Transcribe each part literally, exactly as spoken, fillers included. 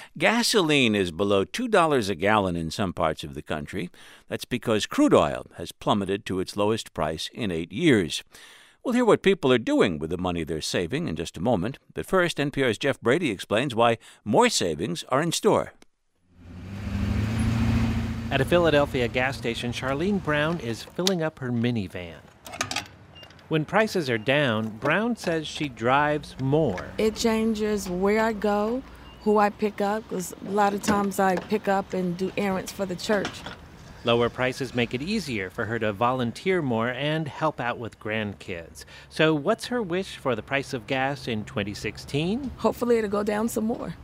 Gasoline is below two dollars a gallon in some parts of the country. That's because crude oil has plummeted to its lowest price in eight years. We'll hear what people are doing with the money they're saving in just a moment. But first, N P R's Jeff Brady explains why more savings are in store. At a Philadelphia gas station, Charlene Brown is filling up her minivan. When prices are down, Brown says she drives more. It changes where I go, who I pick up, because a lot of times I pick up and do errands for the church. Lower prices make it easier for her to volunteer more and help out with grandkids. So what's her wish for the price of gas in twenty sixteen? Hopefully it'll go down some more.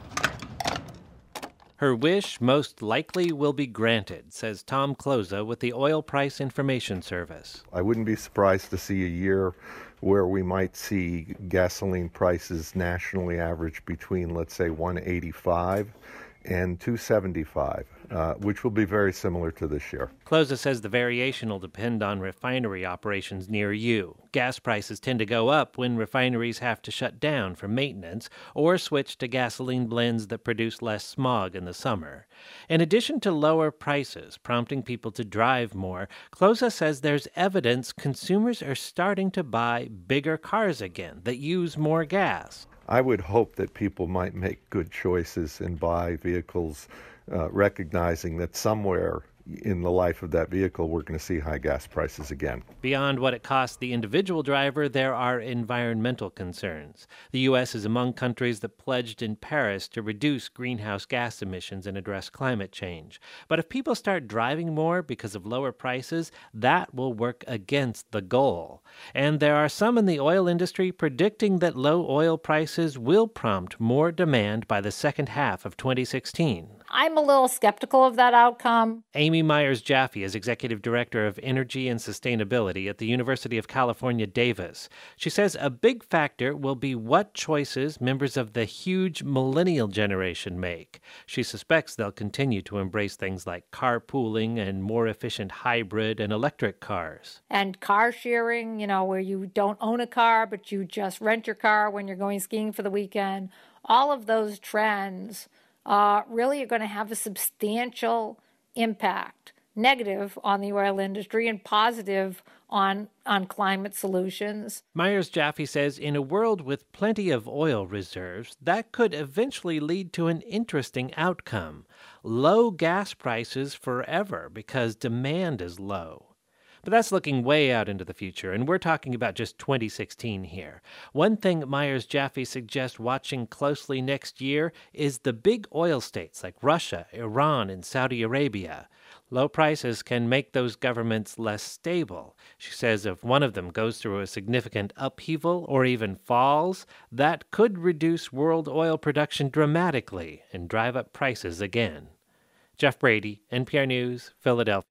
Her wish most likely will be granted, says Tom Kloza with the Oil Price Information Service. I wouldn't be surprised to see a year where we might see gasoline prices nationally average between, let's say, one eighty-five and two seventy-five, uh, which will be very similar to this year. Kloza says the variation will depend on refinery operations near you. Gas prices tend to go up when refineries have to shut down for maintenance or switch to gasoline blends that produce less smog in the summer. In addition to lower prices prompting people to drive more, Kloza says there's evidence consumers are starting to buy bigger cars again that use more gas. I would hope that people might make good choices and buy vehicles uh, recognizing that somewhere in the life of that vehicle we're going to see high gas prices again. Beyond what it costs the individual driver, there are environmental concerns. The U S is among countries that pledged in Paris to reduce greenhouse gas emissions and address climate change. But if people start driving more because of lower prices, that will work against the goal. And there are some in the oil industry predicting that low oil prices will prompt more demand by the second half of twenty sixteen. I'm a little skeptical of that outcome. Amy Myers Jaffe is Executive Director of Energy and Sustainability at the University of California, Davis. She says a big factor will be what choices members of the huge millennial generation make. She suspects they'll continue to embrace things like carpooling and more efficient hybrid and electric cars. And car sharing, you know, where you don't own a car, but you just rent your car when you're going skiing for the weekend. All of those trends Uh, really are going to have a substantial impact, negative on the oil industry and positive on, on climate solutions. Myers Jaffe says in a world with plenty of oil reserves, that could eventually lead to an interesting outcome. Low gas prices forever because demand is low. But that's looking way out into the future, and we're talking about just twenty sixteen here. One thing Myers Jaffe suggests watching closely next year is the big oil states like Russia, Iran, and Saudi Arabia. Low prices can make those governments less stable. She says if one of them goes through a significant upheaval or even falls, that could reduce world oil production dramatically and drive up prices again. Jeff Brady, N P R News, Philadelphia.